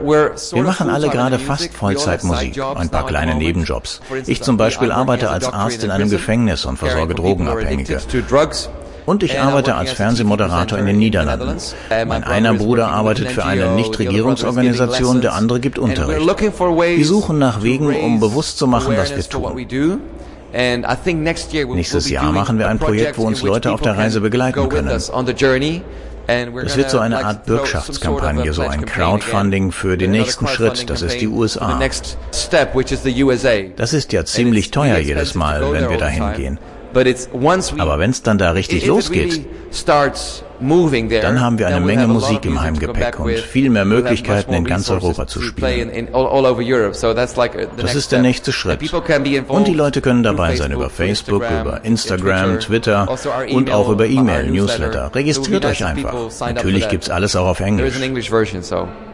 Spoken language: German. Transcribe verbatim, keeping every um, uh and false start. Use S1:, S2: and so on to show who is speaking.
S1: Wir machen alle gerade fast Vollzeitmusik, ein paar kleine Nebenjobs. Ich zum Beispiel arbeite als Arzt in einem Gefängnis und versorge Drogenabhängige. Und ich arbeite als Fernsehmoderator in den Niederlanden. Mein einer Bruder arbeitet für eine Nichtregierungsorganisation, der andere gibt Unterricht. Wir suchen nach Wegen, um bewusst zu machen, was wir tun. Nächstes Jahr machen wir ein Projekt, wo uns Leute auf der Reise begleiten können. Es wird so eine Art Bürgschaftskampagne, so ein Crowdfunding für den nächsten Schritt, das ist die U S A. Das ist ja ziemlich teuer jedes Mal, wenn wir dahin gehen. Aber wenn es dann da richtig losgeht, dann haben wir eine Menge Musik im Heimgepäck und viel mehr Möglichkeiten, in ganz Europa zu spielen. Das ist der nächste Schritt. Und die Leute können dabei sein über Facebook, über Instagram, Twitter und auch über E-Mail, Newsletter. Registriert euch einfach. Natürlich gibt's alles auch auf Englisch.